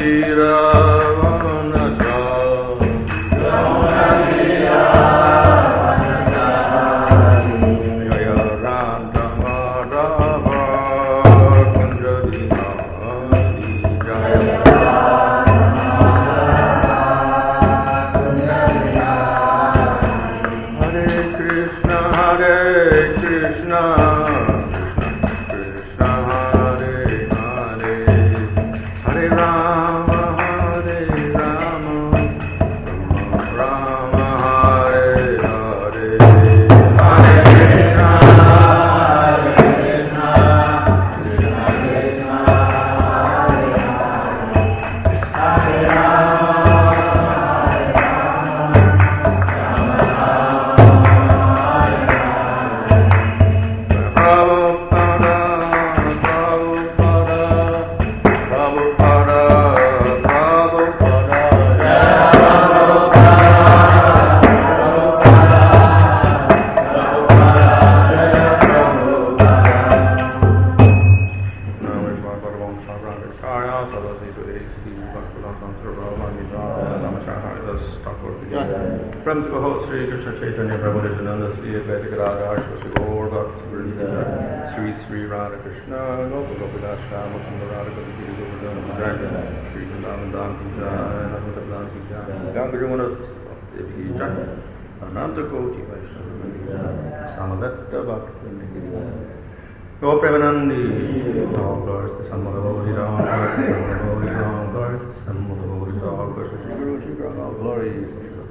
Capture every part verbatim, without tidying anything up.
From Sri Krishna Chaitanya Prabhu Nityananda Sri Advaita Gadadhar Shri Gaur Bhakti Sri Sri Radha Krishna Gopal Gopinath Shama Sundar Radha Gopal Gopinath Sri Vrindavan Dham Ki Jai Narmada Dham Ki Jai Ganga Yamuna Devi Ki Jai Ananta Koti Vaishnava Ki Jai Samavetta Bhakti Ki Jai Gaur Premanandi all glories to San Madhavodi Ram San Madhavodi Ram glories San Madhavodi Ram glories Shri Guru Shri Ram all glories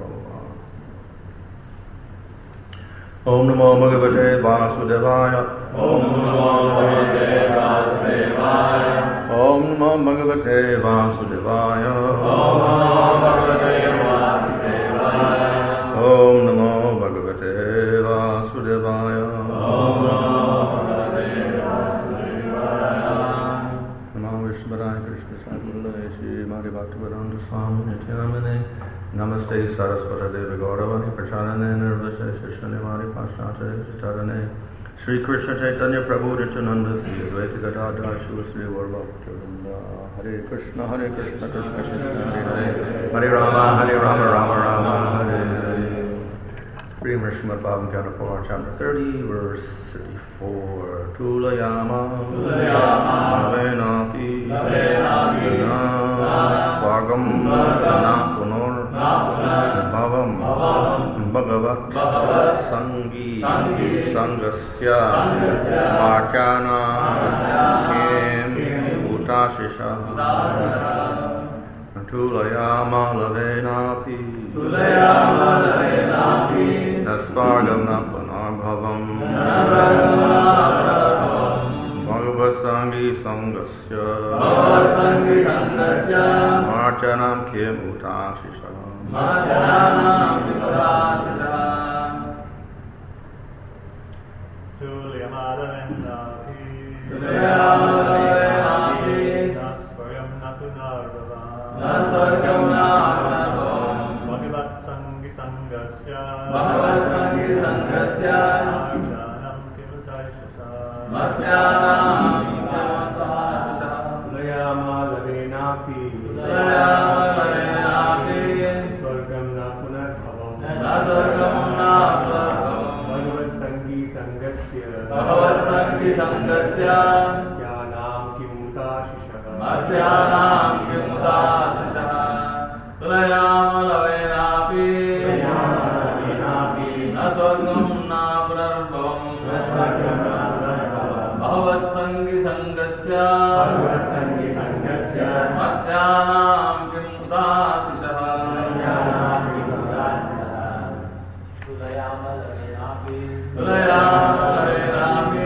Om Namo Bhagavate Vasudevaya Om Namo Bhagavate Vasudevaya Om Namo Bhagavate Vasudevaya Om Namo Bhagavate Vasudevaya Om Namo Bhagavate Vasudevaya Namo Vishwadaya Krishna Sadhulaya Shri Mari Bhaktivedanta Swami Nityanamane Namaste Saraswata Devi Gauravani Pracharane Nirvasa Shishane Mari Pashnata Chitarane Shri Krishna Chaitanya Prabhu Nityananda Sri Advaita Gadadhar Shiva Sri Varvaktavinda Hare Krishna Hare Krishna Krishna Krishna Hare Hare Hare Rama Hare Rama Rama Rama Hare Hare Srimad Srimad Bhagavatam Canto four Chapter thirty Verse thirty-four Tulayama Tulayama Lavenapi Lavenapi Swagam Napunor Bhavam Bhagavat Sangi Sangasya Vachana Kim Utashisha Tulayama Lavenapi Tulayama Lavenapi Nasvargam Napunar Bhavam Bhagavat Sangi Sangasya Bhagavatsangi Sangasya Marchanam Kim Utashisha Marjanam Vipadasya Tulayama Lavenapi Tulayama Lavenapi Nasvargam Napunar Nasvargam Napunar Bhagavatsangi Sangasya Bhagavatsangi Sangasya Marjanam Kimutashisha Marjanam Vipadasya Tulayama Lavenapi Tulayama Lavenapi Nasvargam Napunar Nasvargam Napunar Bhagavatsangi Sangasya Bhagavatsangi Sangasya Jnanam Kimutashisha Madhyanam Kimutasya Tulayama Lavenapi Nasvargam Napunarbhavam Bhagavatsangi Sangasya Madhyanam Kimutasya Tulayama Lavenapi Tulayama Lavenapi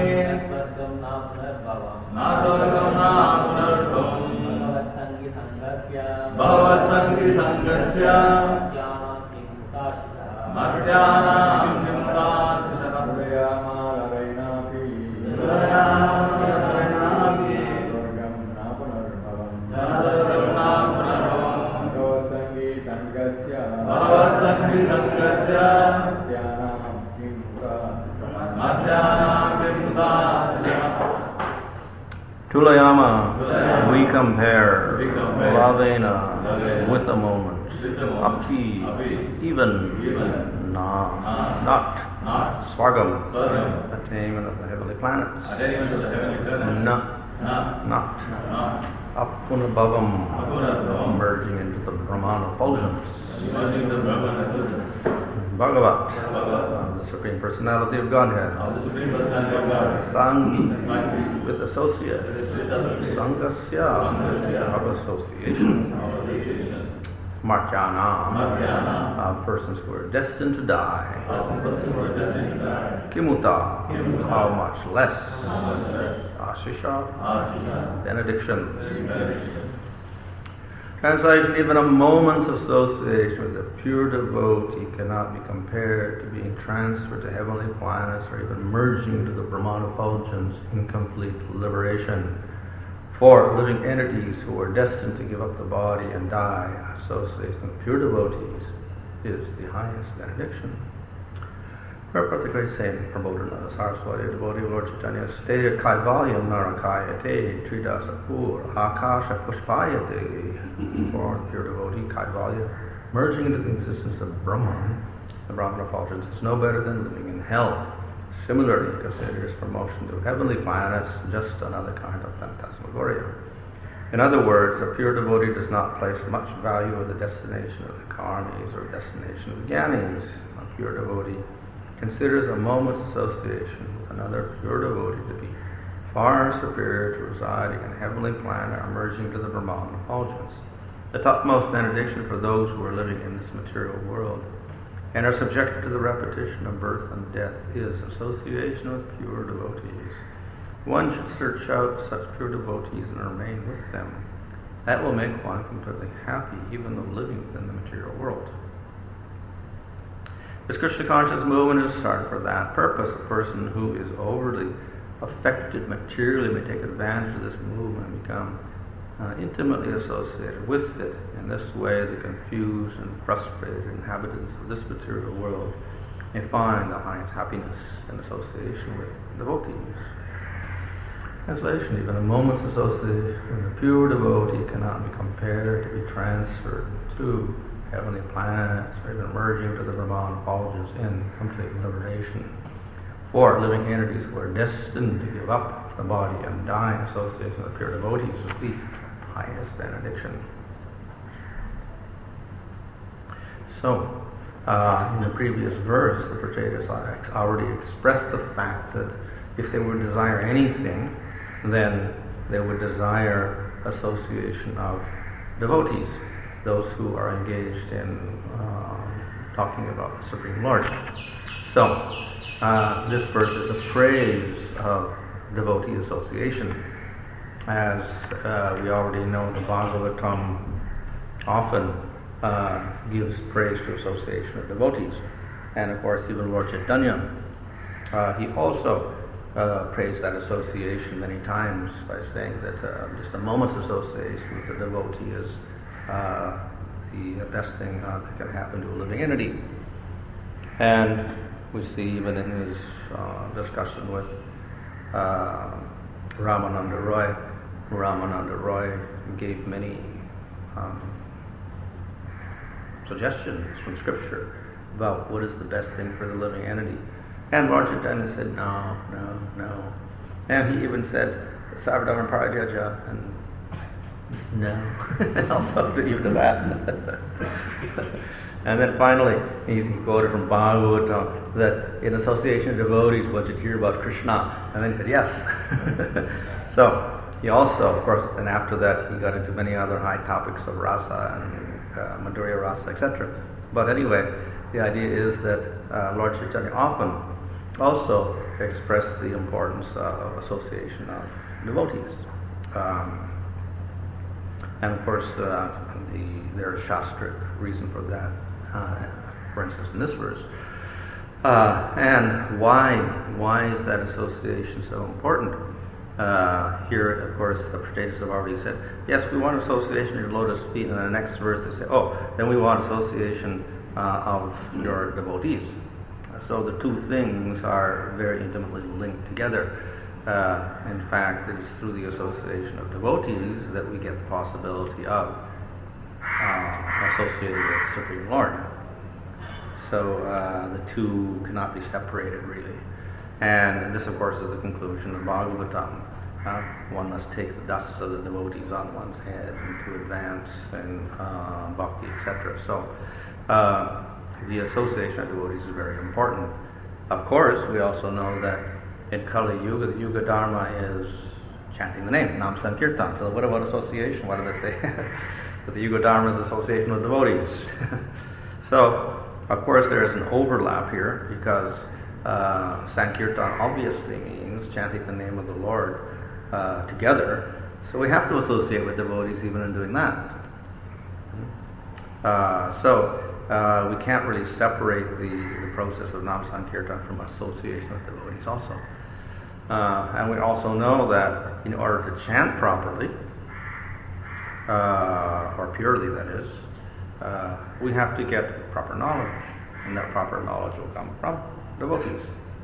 Nasvargam Napunarbhavam Nasvargam Napunarbhavam Bhagavatsangi Sangasya Bhagavatsangi Sangasya Jnanam Kimutasya Madhyanam Kimutasya Tulayama Lavenapi Tulayama Lavenapi Nasvargam Napunarbhavam Nasvargam Napunarbhavam Bhagavatsangi Sangasya Bhagavatsangi Sangasya Madhyanam Kim Utashisha Madhyanam Kimutasya Tulayama, Tulayama. we compare, We compare. Bhavena, Bhavena, with a moment, with a moment, Api, Api, even, even, Na, Na, not, not, Swargam, Swargam, attainment of the heavenly planets, attainment of the heavenly planets, Na, Na, not, not, Apunabhavam, Apunabhavam, merging into the Brahman effulgence, emerging the Brahman effulgence, Bhagavat, Bhagavat, uh, the Supreme Personality of Godhead, of the Supreme Personality of God, Sanghi, Sanghi, with associate, with associate, Sangasya, Sangasya, of association, of association, Martyana, Martyana, uh, persons who are destined to die, of persons who are destined to die, Kimuta, Kimuta, how much less, how much less, Ashisha, Asisha, benedictions. benediction. Translation, even a moment's association with a pure devotee cannot be compared to being transferred to heavenly planets or even merging into the Brahman effulgence in complete liberation. For living entities who are destined to give up the body and die, association with pure devotees is the highest benediction. Purport the great saint Prabodhananda Saraswati, devotee of Lord Chaitanya, stated Kaivalyam Narakayate Tridasapur Akasha Pushpayate. For pure devotee, Kaivalya, merging into the existence of Brahman, the Brahman effulgence, is no better than living in hell. Similarly, consider his promotion to heavenly planets just another kind of phantasmagoria. In other words, a pure devotee does not place much value on the destination of the karmis or destination of the jnanis. A pure devotee considers a moment's association with another pure devotee to be far superior to residing in a heavenly planet or merging to the Brahman effulgence. The topmost benediction for those who are living in this material world and are subjected to the repetition of birth and death is association with pure devotees. One should search out such pure devotees and remain with them. That will make one completely happy, even though living within the material world. This Krishna conscious movement is started for that purpose. A person who is overly affected materially may take advantage of this movement and become uh, intimately associated with it. In this way, the confused and frustrated inhabitants of this material world may find the highest happiness in association with devotees. Translation, even a moment's association with a pure devotee cannot be compared to be transferred to heavenly planets or even merging to the Brahman effulgence in complete liberation. For living entities who are destined to give up the body and die in association with pure devotees is the highest benediction. So, uh, in the previous verse, the Prachetas already expressed the fact that if they would desire anything, then they would desire association of devotees, those who are engaged in uh, talking about the Supreme Lord. So, uh, this verse is a praise of devotee association. As uh, we already know, the Bhagavatam often uh, gives praise to association of devotees. And of course, even Lord Chaitanya, uh, he also uh, praised that association many times by saying that uh, just a moment's association with a devotee is uh, the best thing uh, that can happen to a living entity. And we see even in his uh, discussion with uh, Ramananda Roy, Ramananda Roy gave many um, suggestions from scripture about what is the best thing for the living entity. And Lord Chaitanya said, no, no, no. And he even said, Sarvadharma Paradyaja, and no, also even to that. And then finally, he quoted from Bhagavatam that in association of devotees, one should hear about Krishna. And then he said, yes. So, he also, of course, and after that, he got into many other high topics of rasa and uh, Madhurya rasa, et cetera. But anyway, the idea is that uh, Lord Chaitanya often also expressed the importance uh, of association of devotees. Um, and of course, uh, the, there is Shastric reason for that, uh, for instance, in this verse. Uh, and why, why is that association so important? Uh, here, of course, the Prachetas have already said, yes, we want association of your lotus feet, and in the next verse they say, oh, then we want association uh, of your devotees. So the two things are very intimately linked together. Uh, in fact, it is through the association of devotees that we get the possibility of uh, associated with the Supreme Lord. So uh, the two cannot be separated really. And this, of course, is the conclusion of Bhagavatam. Uh, one must take the dust of the devotees on one's head and to advance in uh, bhakti, et cetera. So uh, the association of devotees is very important. Of course, we also know that in Kali Yuga, the Yuga Dharma is chanting the name, Nam Sankirtan. So what about association? What do they say? That the Yuga Dharma is association with devotees. So, of course, there is an overlap here because uh, Sankirtan obviously means chanting the name of the Lord uh, together. So we have to associate with devotees even in doing that. Uh, so uh, we can't really separate the, the process of Nam Sankirtan from association with devotees also. Uh, and we also know that in order to chant properly, uh, or purely that is, uh, we have to get proper knowledge, and that proper knowledge will come from devotees.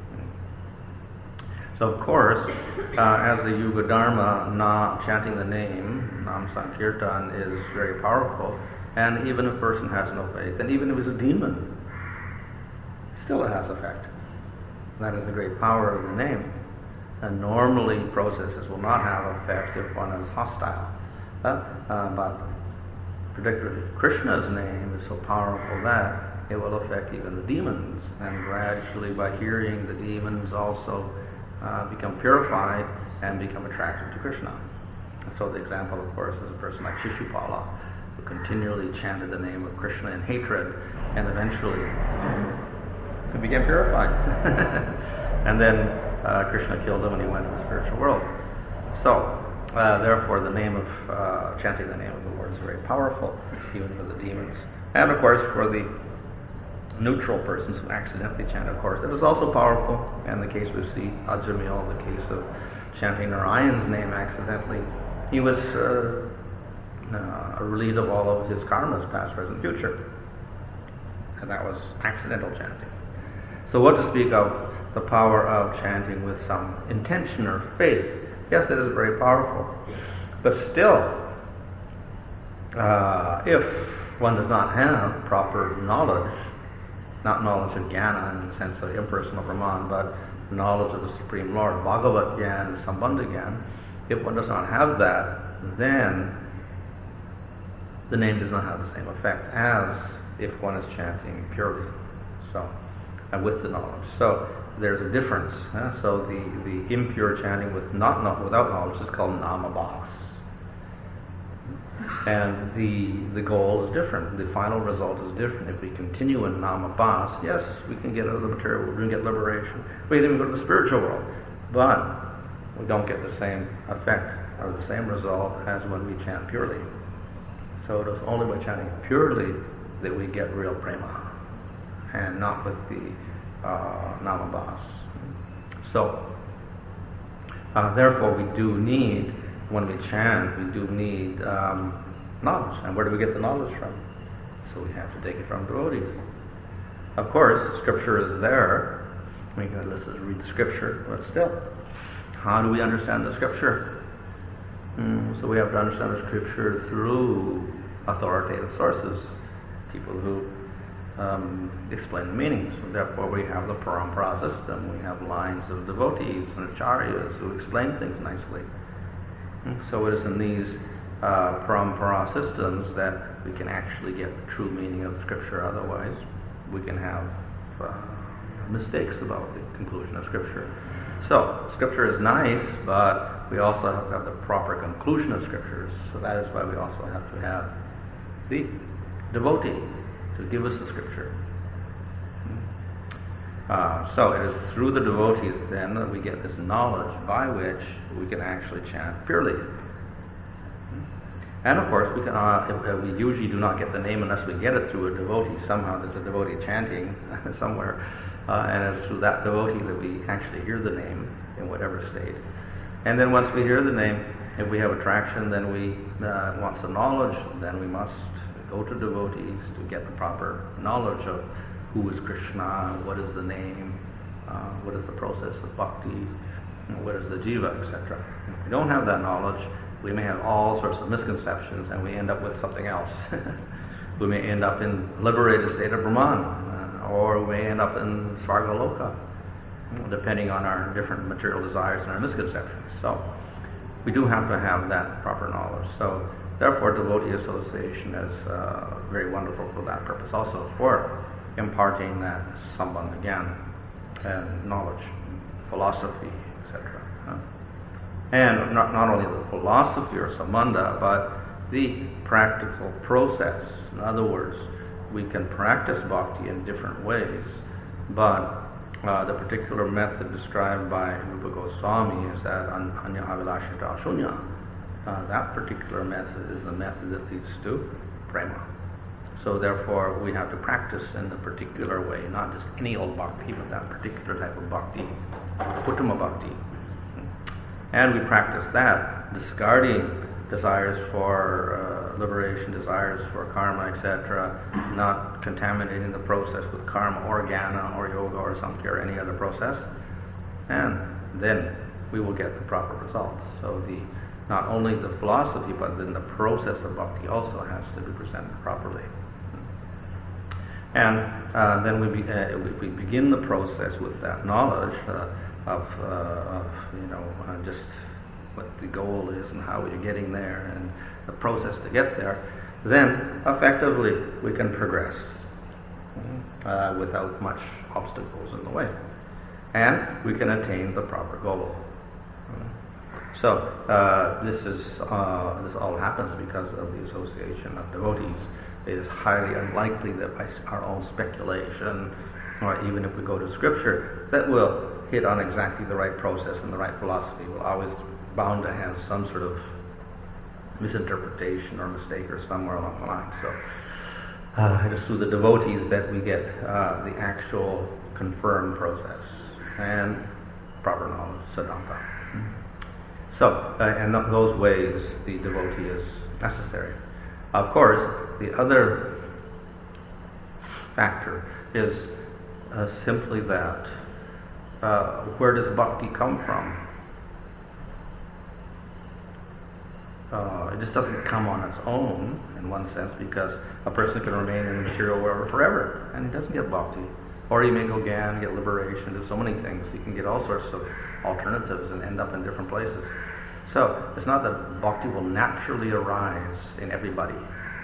So of course, uh, as the Yuga Dharma, na, chanting the name, Nam Sankirtan, is very powerful, and even if a person has no faith, and even if he's a demon, still it has effect. That is the great power of the name. And normally processes will not have effect if one is hostile. Uh, uh, but particularly Krishna's name is so powerful that it will affect even the demons. And gradually by hearing, the demons also uh, become purified and become attracted to Krishna. And so the example, of course, is a person like Shishupala, who continually chanted the name of Krishna in hatred, and eventually he became purified. And then uh, Krishna killed him when he went to the spiritual world. So, uh, therefore, the name of uh, chanting the name of the Lord is very powerful, even for the demons. And of course, for the neutral persons who accidentally chant, of course, it is also powerful. And the case we see Ajamil, the case of chanting Narayan's name accidentally, he was uh, uh, relieved of all of his karmas, past, present, future. And that was accidental chanting. So what to speak of the power of chanting with some intention or faith? Yes, it is very powerful. But still, uh, if one does not have proper knowledge, not knowledge of jnana in the sense of impersonal Brahman, but knowledge of the Supreme Lord, Bhagavat Gyan, Sambandha Gyan, if one does not have that, then the name does not have the same effect as if one is chanting purely. So, and with the knowledge. So there's a difference. Uh, so the, the impure chanting with not, not without knowledge is called namabhas. And the the goal is different. The final result is different. If we continue in namabhas, yes, we can get out of the material world, we can get liberation. We can even go to the spiritual world. But we don't get the same effect or the same result as when we chant purely. So it is only by chanting purely that we get real prema, and not with the uh, namabhas. So, uh, therefore, we do need, when we chant, we do need um, knowledge. And where do we get the knowledge from? So we have to take it from devotees. Of course, scripture is there. We can listen, read the scripture, but still, how do we understand the scripture? Mm, so we have to understand the scripture through authoritative sources, people who um, explain the meanings. So therefore we have the parampara system, we have lines of devotees and acharyas who explain things nicely. Mm, so it is in these uh, parampara systems that we can actually get the true meaning of the scripture. Otherwise we can have uh, mistakes about the conclusion of scripture. So, scripture is nice, but we also have to have the proper conclusion of scriptures. So that is why we also have to have the devotee to give us the scripture. Uh, so it is through the devotees then that we get this knowledge by which we can actually chant purely. And of course, we can. Uh, if, uh, we usually do not get the name unless we get it through a devotee. Somehow there's a devotee chanting somewhere. Uh, and it's through that devotee that we actually hear the name in whatever state. And then once we hear the name, if we have attraction, then we uh, want some knowledge, then we must go to devotees to get the proper knowledge of who is Krishna, what is the name, uh, what is the process of bhakti, what is the jiva, et cetera. If we don't have that knowledge, we may have all sorts of misconceptions and we end up with something else. We may end up in liberated state of Brahman, uh, or we may end up in Svargaloka, depending on our different material desires and our misconceptions. So we do have to have that proper knowledge. So therefore, devotee association is uh, very wonderful for that purpose, also for imparting that sambandha again, and knowledge, philosophy, et cetera. Uh, and not, not only the philosophy or sambandha, but the practical process. In other words, we can practice bhakti in different ways, but uh, the particular method described by Rupa Goswami is that anya avilashita shunya. Uh, that particular method is the method that leads to prema. So therefore, we have to practice in the particular way, not just any old bhakti, but that particular type of bhakti, uttama bhakti. And we practice that, discarding desires for uh, liberation, desires for karma, et cetera, not contaminating the process with karma or jnana or yoga or samkhya or any other process, and then we will get the proper results. So the not only the philosophy, but then the process of bhakti also has to be presented properly. And uh, then we, be, uh, we begin the process with that knowledge uh, of, uh, of, you know, uh, just what the goal is and how we're getting there and the process to get there, then effectively we can progress uh, without much obstacles in the way. And we can attain the proper goal. So uh, this is uh, this all happens because of the association of devotees. It is highly unlikely that by our own speculation, or even if we go to scripture, that we'll hit on exactly the right process and the right philosophy. We're always bound to have some sort of misinterpretation or mistake or somewhere along the line. So uh, it is through the devotees that we get uh, the actual confirmed process and proper knowledge, siddhanta. So, uh, in th- those ways, the devotee is necessary. Of course, the other factor is uh, simply that uh, where does bhakti come from? Uh, it just doesn't come on its own, in one sense, because a person can remain in the material world forever, and he doesn't get bhakti. Or he may go gyan, get liberation, do so many things. He can get all sorts of alternatives and end up in different places. So, it's not that bhakti will naturally arise in everybody.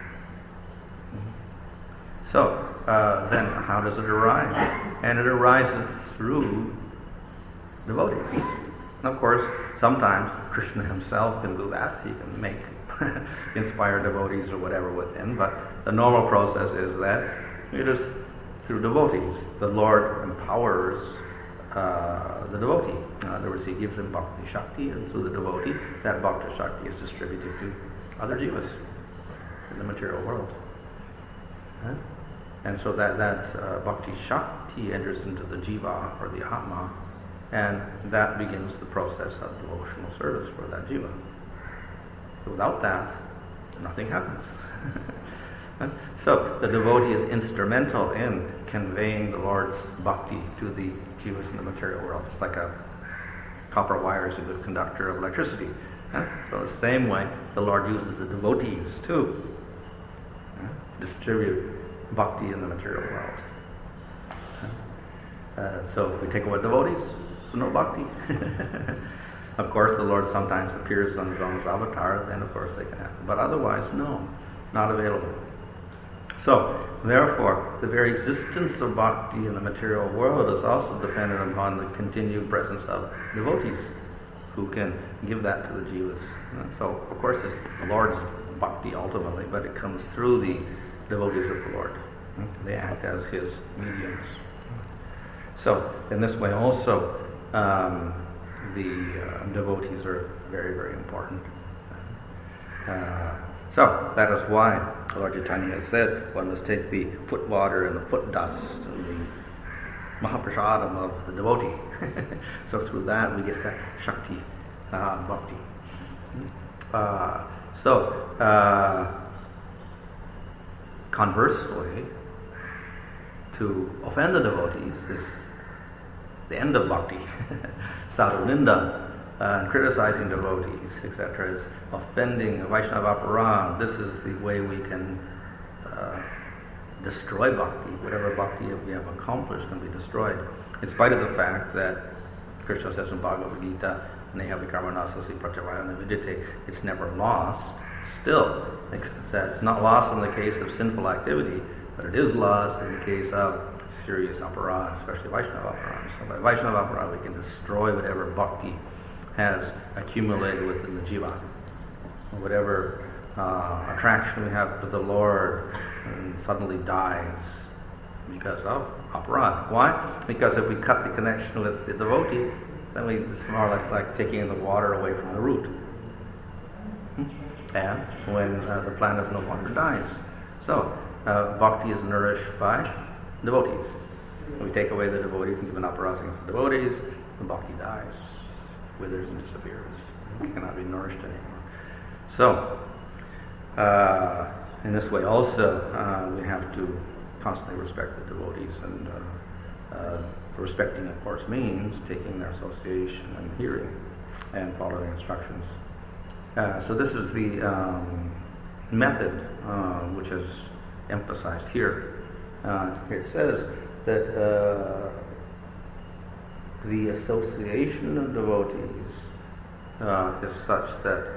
So, uh, then how does it arise? And it arises through devotees. And of course, sometimes Krishna himself can do that. He can make, inspire devotees or whatever within. But the normal process is that it is through devotees. The Lord empowers uh, the devotee. In other words, he gives him bhakti shakti, and through the devotee, that bhakti shakti is distributed to other jivas in the material world. Huh? And so that, that uh, bhakti shakti enters into the jiva or the atma, and that begins the process of devotional service for that jiva. So without that, nothing happens. So the devotee is instrumental in conveying the Lord's bhakti to the jivas in the material world. It's like a copper wire is a good conductor of electricity. So the same way, the Lord uses the devotees to distribute bhakti in the material world. Uh, so if we take away devotees, so no bhakti. Of course, the Lord sometimes appears on his own avatar, then of course they can happen. But otherwise, no, not available. So, therefore, the very existence of bhakti in the material world is also dependent upon the continued presence of devotees who can give that to the jivas. So, of course, it's the Lord's bhakti ultimately, but it comes through the devotees of the Lord. They act as his mediums. So, in this way also, um, the uh, devotees are very, very important. Uh, so, that is why Lord Chaitanya has said one must take the foot water and the foot dust and the mahaprasadam of the devotee. So through that we get that shakti, uh, bhakti. Uh, so, uh, conversely, to offend the devotees is the end of bhakti. Sadhu ninda uh, and criticizing devotees, et cetera, is offending Vaishnava Aparad. This is the way we can uh, destroy bhakti. Whatever bhakti we have accomplished can be destroyed, in spite of the fact that Krishna says in Bhagavad Gita, Neha vikarmanasasi pratyavayana vidite, it's never lost. Still, it's not lost in the case of sinful activity, but it is lost in the case of serious aparad, especially Vaishnava aparad. So by Vaishnava aparad, we can destroy whatever bhakti has accumulated within the jiva, whatever uh, attraction we have for the Lord and suddenly dies because of aparad. Why? Because if we cut the connection with the devotee, then we, it's more or less like taking the water away from the root. And when uh, the plant is no longer dies. So, uh, bhakti is nourished by devotees. We take away the devotees and give an aparad against the devotees, the bhakti dies, withers and disappears. It cannot be nourished anymore. So, uh, in this way also, uh, we have to constantly respect the devotees, and uh, uh, respecting, of course, means taking their association and hearing and following instructions. Uh, so this is the um, method uh, which is emphasized here. Uh, here it says that uh, the association of devotees uh, is such that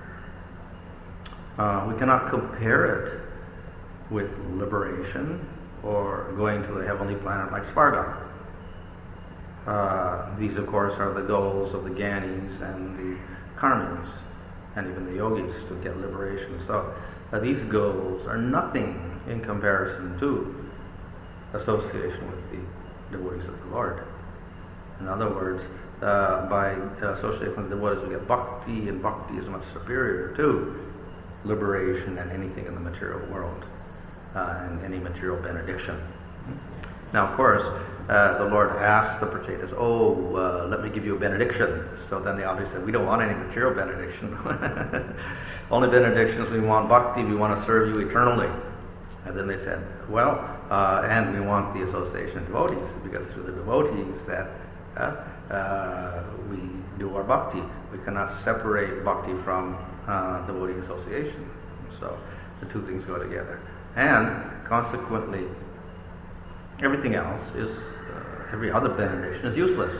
uh, we cannot compare it with liberation or going to a heavenly planet like Svarga. Uh, these, of course, are the goals of the Gyanis and the Karmis, and even the yogis, to get liberation. So uh, these goals are nothing in comparison to association with the devotees of the Lord. In other words, uh, by associating with the devotees, we get bhakti, and bhakti is much superior to liberation and anything in the material world, uh, and any material benediction. Now, of course, uh, the Lord asked the Prachetas, oh, uh, let me give you a benediction. So then they obviously said, we don't want any material benediction. Only benedictions, we want bhakti, we want to serve you eternally. And then they said, well, uh, and we want the association of devotees, because through the devotees that uh, uh, we do our bhakti. We cannot separate bhakti from uh, devotee association. So the two things go together. And consequently, everything else is, uh, every other benediction is useless.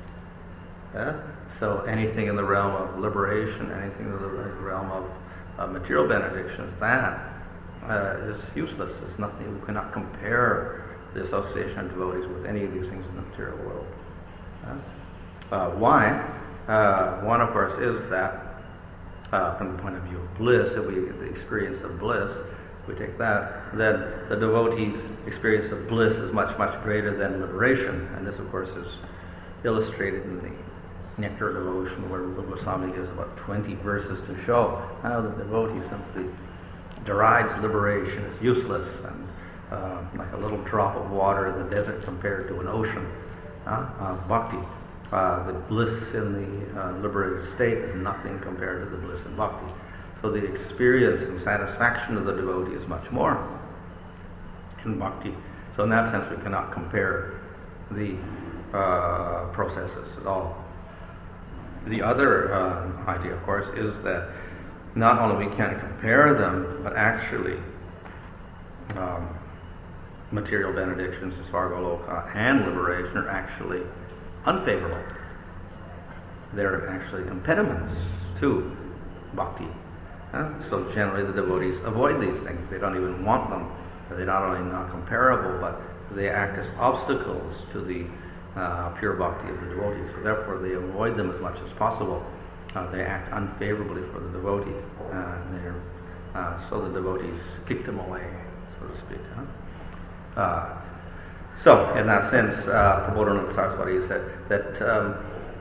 Yeah? So anything in the realm of liberation, anything in the realm of uh, material benedictions, that uh, is useless. It's nothing. We cannot compare the association of devotees with any of these things in the material world. Uh, uh, why? Uh, one, of course, is that uh, from the point of view of bliss, if we the experience of bliss, we take that, then the devotee's experience of bliss is much, much greater than liberation. And this, of course, is illustrated in the Nectar Devotion, where Rupa Goswami gives about twenty verses to show how the devotee simply derides liberation as useless and uh, like a little drop of water in the desert compared to an ocean. Uh, uh, bhakti, uh, the bliss in the uh, liberated state is nothing compared to the bliss in bhakti. So the experience and satisfaction of the devotee is much more in bhakti. So in that sense, we cannot compare the uh, processes at all. The other uh, idea, of course, is that not only we can't compare them, but actually um, material benedictions, Svargaloka, and liberation are actually unfavorable. They're actually impediments to bhakti. Uh, so generally the devotees avoid these things. They don't even want them. They're not only not comparable, but they act as obstacles to the uh, pure bhakti of the devotees. So therefore they avoid them as much as possible. Uh, they act unfavorably for the devotee. Uh, they're, uh, so the devotees kick them away, so to speak. Huh? Uh, so in that sense, uh, Prabodhananda Saraswati said that um,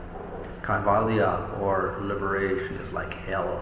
Kaivalya, or liberation, is like hell.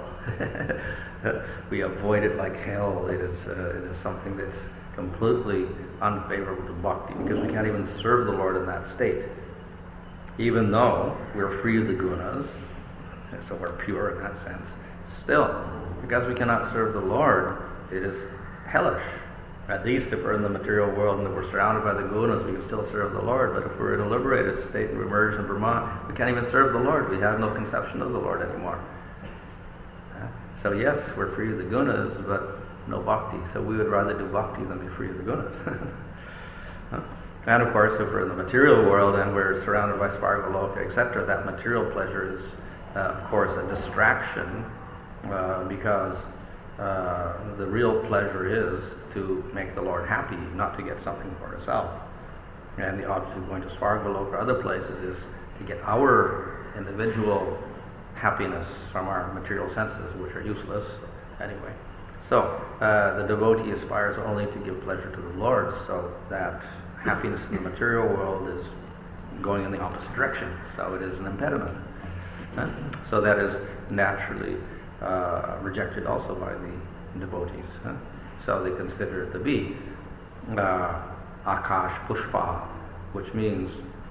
We avoid it like hell. It is, uh, it is something that's completely unfavorable to bhakti, because we can't even serve the Lord in that state. Even though we're free of the gunas, so we're pure in that sense, still, because we cannot serve the Lord, it is hellish. At least if we're in the material world and if we're surrounded by the gunas, we can still serve the Lord. But if we're in a liberated state and we emerge in Brahman, we can't even serve the Lord. We have no conception of the Lord anymore. Uh, So yes, we're free of the gunas, but no bhakti. So we would rather do bhakti than be free of the gunas. Uh, And of course, if we're in the material world and we're surrounded by Svargaloka, et cetera, that material pleasure is, uh, of course, a distraction uh, because uh, the real pleasure is to make the Lord happy, not to get something for ourselves. And the object of going to Svargaloka or other places is to get our individual happiness from our material senses, which are useless anyway. So uh, the devotee aspires only to give pleasure to the Lord, so that happiness in the material world is going in the opposite direction, so it is an impediment. Uh, so that is naturally uh, rejected also by the devotees. Uh, so they consider it to be uh, akash pushpa, which means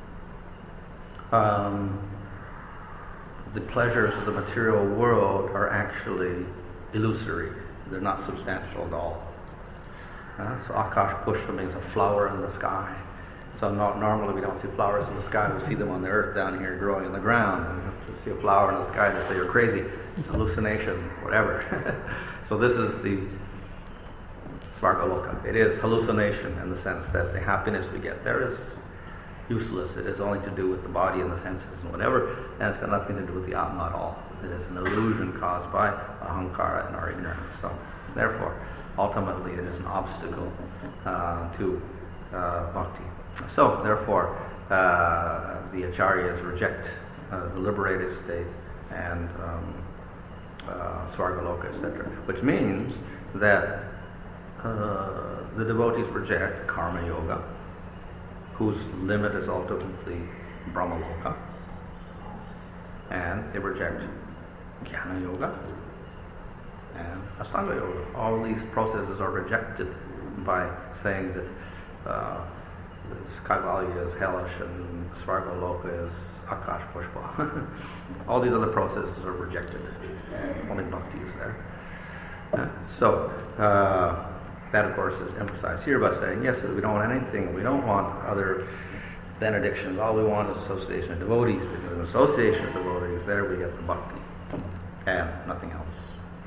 um, the pleasures of the material world are actually illusory. They're not substantial at all. Uh, so akash pushpa means a flower in the sky. So not, normally we don't see flowers in the sky, we see them on the earth down here growing in the ground. And if you see a flower in the sky, they say you're crazy, it's hallucination, whatever. So this is the Svargaloka. It is hallucination in the sense that the happiness we get there is useless. It is only to do with the body and the senses and whatever, and it's got nothing to do with the Atma at all. It is an illusion caused by ahankara and our ignorance. So therefore, ultimately it is an obstacle uh, to uh, bhakti. So therefore, uh, the acharyas reject uh, the liberated state and um, uh, Svargaloka, et cetera, which means that uh, the devotees reject karma yoga, whose limit is ultimately Brahmaloka, and they reject Jnana Yoga and Asanga Yoga. All these processes are rejected by saying that uh, Kaivalya is hellish and Svargaloka is Akash Pushpa. All these other processes are rejected. Only bhakti is there. Uh, so, uh, that of course is emphasized here by saying, yes, we don't want anything, we don't want other benedictions, all we want is association of devotees, because in association of devotees, there we get the bhakti, and nothing else.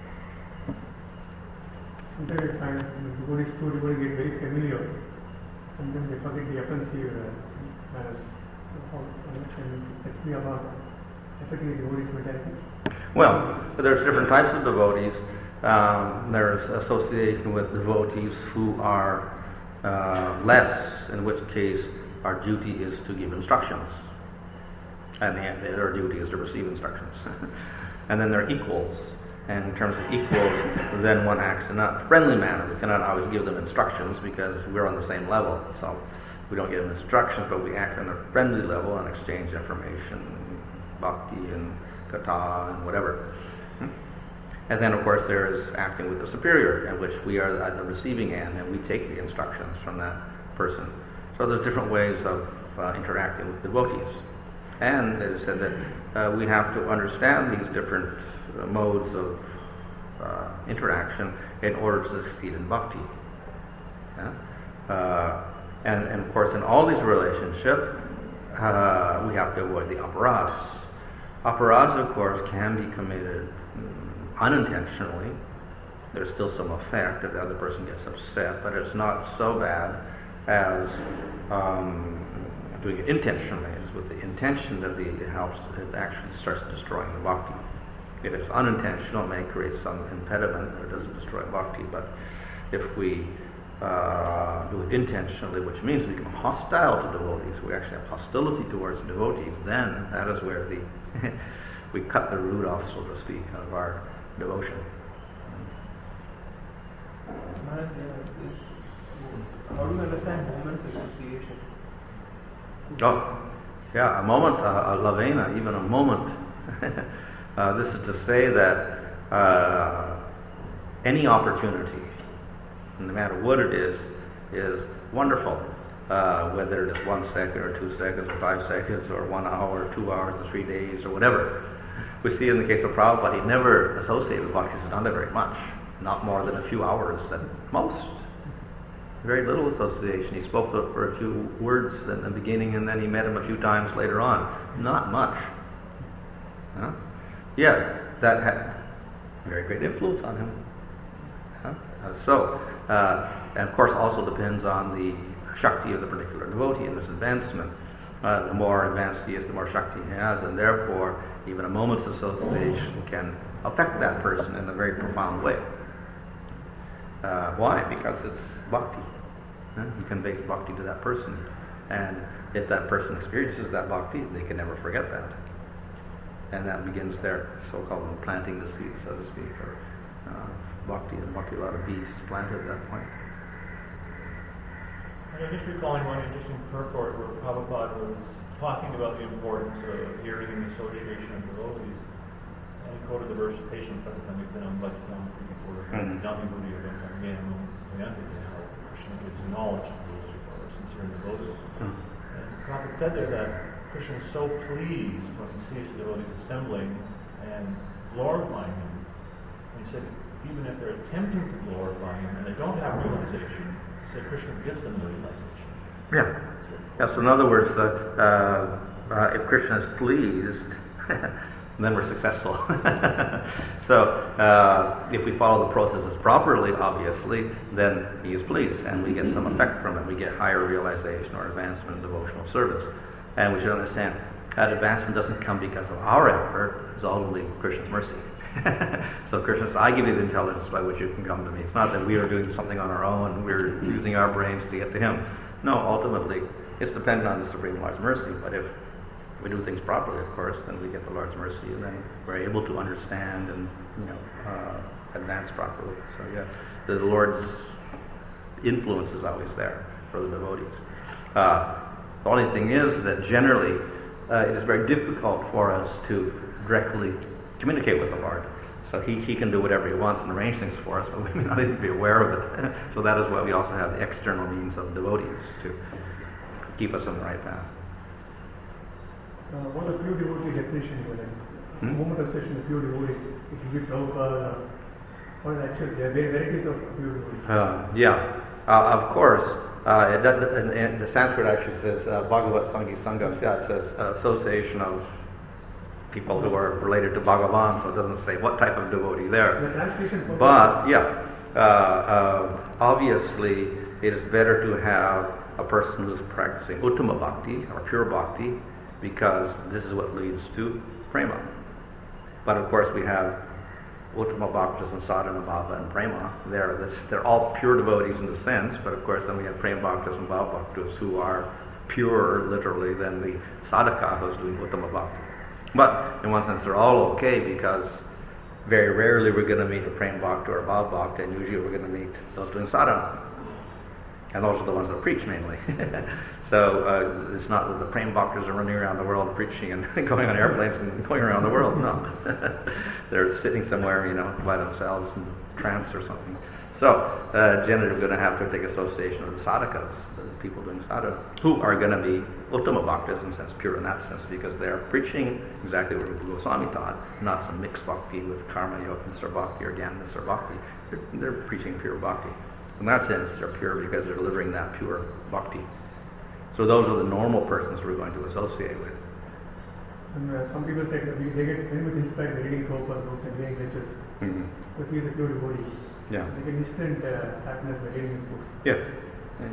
Sometimes I find the devotees, two devotees get very familiar, and then they forget the offensive uh, as how that we about affecting the devotees' mentality. Well, there's different types of devotees. Um, there's association with devotees who are uh, less, in which case our duty is to give instructions, and the, their duty is to receive instructions. And then there are equals, and in terms of equals, then one acts in a friendly manner. We cannot always give them instructions because we're on the same level, so we don't give them instructions, but we act on a friendly level and exchange information, bhakti and katha and whatever. And then, of course, there is acting with the superior, in which we are at the receiving end, and we take the instructions from that person. So there's different ways of uh, interacting with devotees. And it is said that uh, we have to understand these different uh, modes of uh, interaction in order to succeed in bhakti. Yeah? Uh, and, and, of course, in all these relationships, uh, we have to avoid the aparads. Aparads, of course, can be committed unintentionally. There's still some effect if the other person gets upset, but it's not so bad as um, doing it intentionally. It's with the intention that the, it helps, it actually starts destroying the bhakti. If it's unintentional, it may create some impediment, or it doesn't destroy bhakti, but if we uh, do it intentionally, which means we become hostile to devotees, we actually have hostility towards devotees, then that is where the we cut the root off, so to speak, of our devotion. Maharaj, uh, this, how do you understand moments association? Oh, yeah, a moment, a, a lavena, even a moment. uh, this is to say that uh, any opportunity, no matter what it is, is wonderful. Uh, whether it's one second or two seconds or five seconds or one hour or two hours or three days or whatever. We see in the case of Prabhupada, he never associated with Bhaktisiddhanta very much, not more than a few hours at most. very little association. He spoke to it for a few words in the beginning, and then he met him a few times later on. Not much. Huh? Yeah, that had very great influence on him. Huh? Uh, so, uh, and of course also depends on the Shakti of the particular devotee and his advancement. Uh, the more advanced he is, the more Shakti he has, and therefore even a moment's association can affect that person in a very profound way. Uh, why? Because it's bhakti. Huh? You convey bhakti to that person, and if that person experiences that bhakti, they can never forget that. And that begins their so-called planting the seed, so to speak, or uh, bhakti, and bhakti, a lot of bees planted at that point. I'm just recalling one interesting purport where Prabhupada was talking about the importance of hearing and association of devotees. And he quoted the verse, Patient Satyam Vitanam Bhajatam Prabhupada, Dhammi Buddhi Again, how Krishna gives knowledge to those who are sincere devotees. And Prabhupada said there that Krishna is so pleased when he sees the devotees assembling and glorifying him. And he said, even if they're attempting to glorify him and they don't have realization, he said Krishna gives them the realization. Yeah. Yeah, so in other words, the, uh, uh, if Krishna is pleased, then we're successful. So, uh, if we follow the processes properly, obviously, then he is pleased, and we get some effect from it. We get higher realization or advancement in devotional service. And we should understand that advancement doesn't come because of our effort, it's ultimately Krishna's mercy. So Krishna says, I give you the intelligence by which you can come to me. It's not that we are doing something on our own, we're using our brains to get to him. No, ultimately, it's dependent on the Supreme Lord's mercy. But if we do things properly, of course, then we get the Lord's mercy, and then we're able to understand and, you know, uh, advance properly. So yeah, the Lord's influence is always there for the devotees. Uh, the only thing is that generally uh, it is very difficult for us to directly communicate with the Lord. So he, he can do whatever he wants and arrange things for us, but we may not even be aware of it. So that is why we also have the external means of devotees to keep us on the right path. Uh, what a pure devotee definition you like. Hmm? Moment of session, pure devotee, it will be Prabhupada. What is actually, there are varieties of pure devotees. Uh, yeah, uh, of course. Uh, it does, in, in the Sanskrit actually says uh, Bhagavat Sanghi Sanghasya. It says uh, association of people who are related to Bhagavan, so it doesn't say what type of devotee there. The translation. But yeah, uh, uh, obviously it is better to have a person who is practicing Uttama Bhakti or pure Bhakti, because this is what leads to Prema. But of course we have Uttama Bhaktas and Sadhana Bhava and Prema. They're, this, they're all pure devotees in the sense, but of course then we have Prema Bhaktas and Bhava Bhaktas who are purer, literally, than the Sadhaka who's doing Uttama Bhakti. But in one sense they're all okay, because very rarely we're going to meet a Prema Bhakta or a Bhava Bhakta, and usually we're going to meet those doing sadhana. And those are the ones that preach mainly. So uh, it's not that the Prema Bhaktas are running around the world preaching and going on airplanes and going around the world. No. They're sitting somewhere, you know, by themselves in trance or something. So uh, generally we're going to have to take association of the sadhakas, the people doing sadhana, who are going to be Uttama Bhaktas in sense, pure in that sense, because they're preaching exactly what Rupa Goswami taught, not some mixed bhakti with karma yoga Mister Bhakti or Gyan Mister Bhakti. They're, they're preaching pure bhakti. In that sense, they're pure because they're delivering that pure bhakti. So those are the normal persons we're going to associate with. And uh, some people say that we, they get very much inspired by reading Prabhupada books and reading lectures. Mm-hmm. But he is a pure devotee. Yeah. They get instant uh, happiness by reading his books. Yeah. yeah.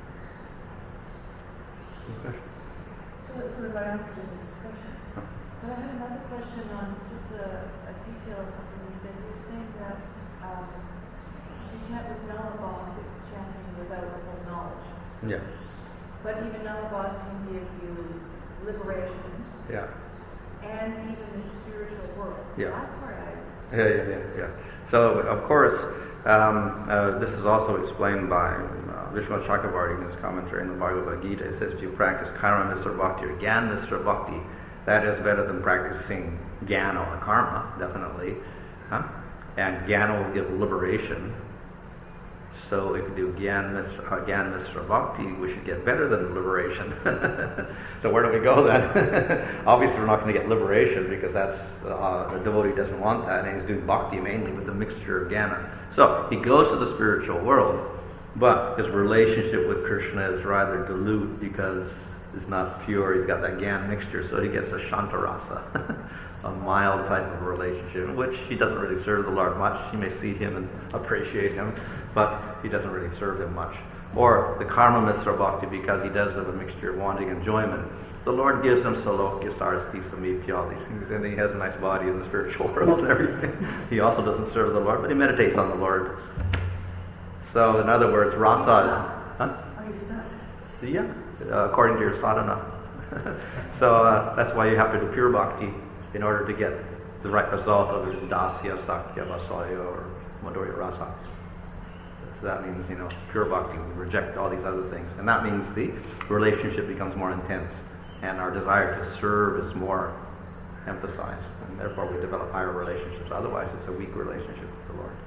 Well, it's sort of answered in the discussion. But I had another question on just a, a detail of something you said. You were saying that um, you chant with Nalabas, it's chanting without full knowledge. Yeah. But even Nalabas can give you liberation Yeah. and even the spiritual world. Yeah. That part I... Yeah, yeah, yeah, yeah. So, of course, um, uh, this is also explained by uh, Vishwanath Chakravarti in his commentary in the Bhagavad Gita. It says if you practice Karma Misra Bhakti or Gyan Misra Bhakti, that is better than practicing Gyan or Karma, definitely. Huh? And Gyan will give liberation. So if you do Gyan Misra, uh, Gyan Misra Bhakti, we should get better than liberation. So where do we go then? Obviously we're not going to get liberation, because that's uh, the devotee doesn't want that, and he's doing Bhakti mainly with a mixture of Jnana. So he goes to the spiritual world, But his relationship with Krishna is rather dilute because it's not pure. He's got that Gyan mixture, so he gets a Shantarasa, a mild type of relationship, in which he doesn't really serve the Lord much. He may see him and appreciate him, but he doesn't really serve him much. Or the Karma Misra Bhakti, because he does have a mixture of wanting enjoyment. The Lord gives him Salokya, Sarasti, Samipya, all these things, and he has a nice body in the spiritual world and everything. He also doesn't serve the Lord, but he meditates on the Lord. So, in other words, rasa is... Huh? Yeah, uh, according to your sadhana. So, uh, that's why you have to do pure bhakti in order to get the right result of dasya, sakya, vasaya, or madhurya rasa. So that means, you know, pure bhakti. We reject all these other things. And that means the relationship becomes more intense. And our desire to serve is more emphasized. And therefore we develop higher relationships. Otherwise it's a weak relationship with the Lord.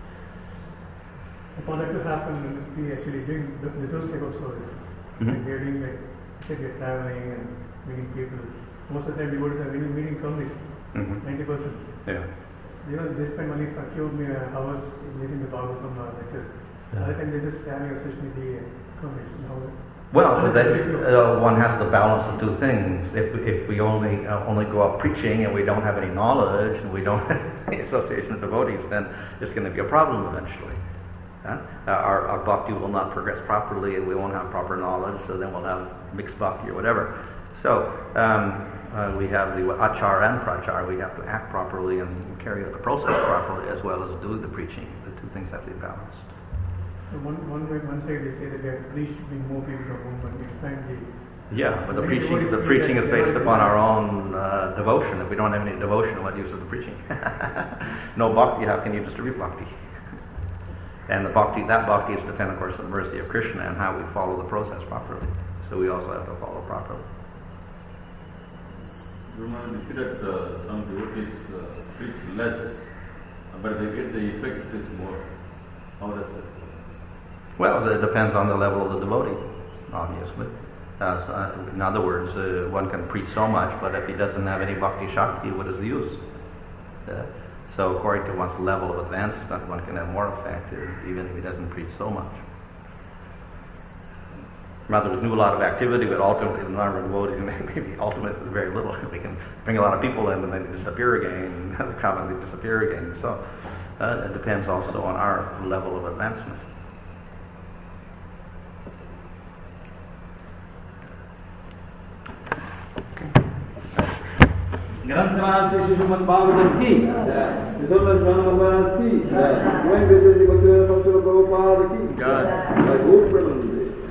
For that to happen, we must be actually doing the, the those type of service. Mm-hmm. Like they're doing like, say they're traveling and meeting people. Most of the time devotees are meeting, meeting from this, Mm-hmm. ninety percent. Yeah. You know, they spend money for few hours listening to Bhagavatam uh, lectures. Other time they just having a social media comments. Well, that, uh, one has to balance the two things. If, if we only uh, only go out preaching and we don't have any knowledge and we don't have any association of devotees, then there's going to be a problem eventually. Huh? Uh, our, our bhakti will not progress properly and we won't have proper knowledge, so then we'll have mixed bhakti or whatever. So um, uh, we have the achar and prachar. We have to act properly and carry out the process properly as well as do the preaching. The two things have to be balanced. So one, one, way, one side they say that there at least should be more people from home, but next time they... Yeah, but the Many preaching the devotees preaching feel is that based they upon don't our own uh, devotion. If we don't have any devotion, what use is the preaching? No bhakti, how can you distribute bhakti? And the bhakti, that bhakti is dependent, of course, on the mercy of Krishna and how we follow the process properly. So we also have to follow properly. Brahma, we see that uh, some devotees uh, preach less, but they get the effect is more. How does that? Well, it depends on the level of the devotee, obviously. Uh, so, uh, in other words, uh, one can preach so much, but if he doesn't have any bhakti shakti, what is the use? Uh, so according to one's level of advancement, one can have more effect, uh, even if he doesn't preach so much. Rather, we do a lot of activity, but ultimately the number of devotees maybe ultimately very little. We can bring a lot of people in and then they disappear again, and come and they disappear again. So uh, it depends also on our level of advancement. Grandmaster Sri Srimad Bhagavatam ki, Vishwanath Rama Maharaj ki, Divine Grace of Bhaktivinoda Thakur Prabhupada ki, by Gaur Premanande.